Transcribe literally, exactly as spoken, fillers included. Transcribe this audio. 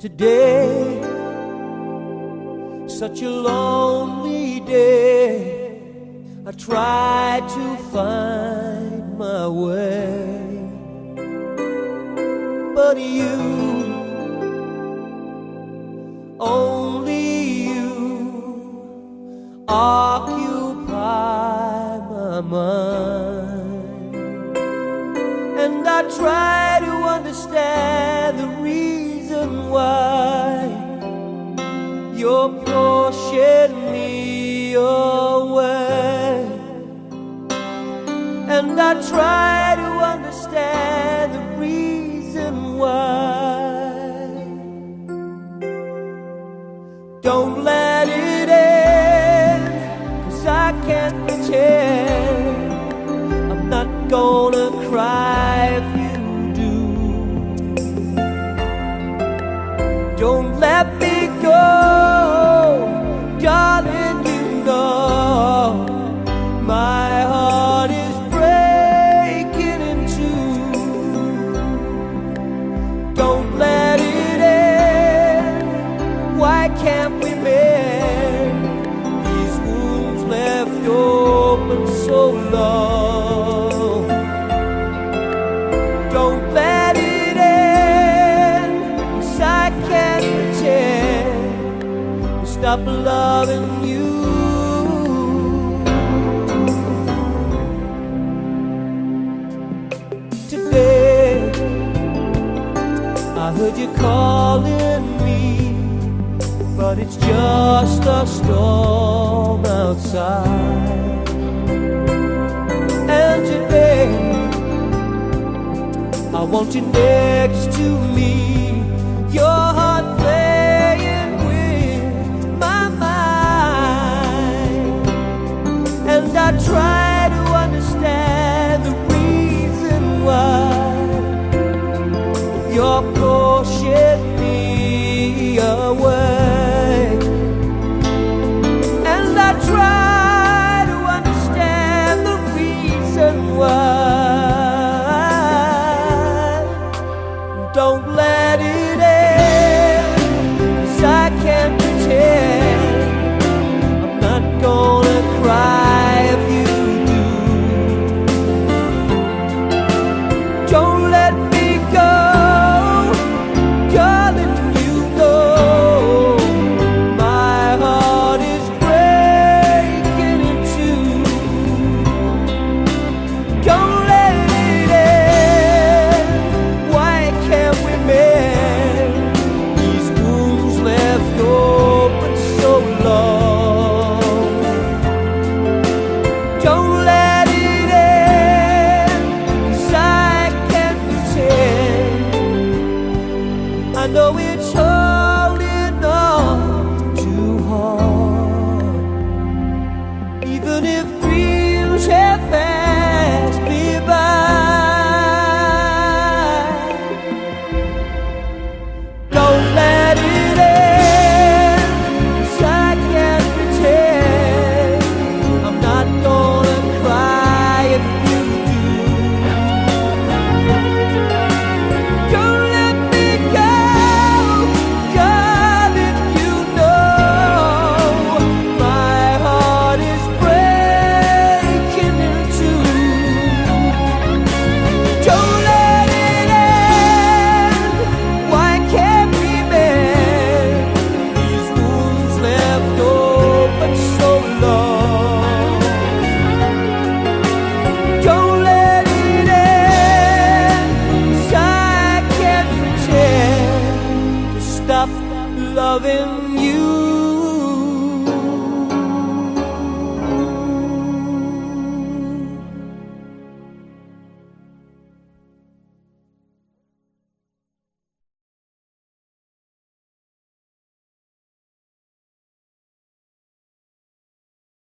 Today, such a lonely day, I try to find my way, but you, only you, occupy my mind. And I try to understand the reason why you're pushing me away. And I try to understand the reason why. Don't let it end, 'cause I can't pretend I'm not gonna cry if you do. Don't let me go, darling, you know my heart is breaking in two. Don't let it end, why can't we mend these wounds left open so long? Don't let it end, 'cause I can't pretend to stop loving you. Today, I heard you calling me, but it's just a storm outside. And today, I want you next to me, your heart playing with my mind. And I try to understand the reason why you're pushing me away. And I try to understand the reason why. Don't let it end, 'cause I can't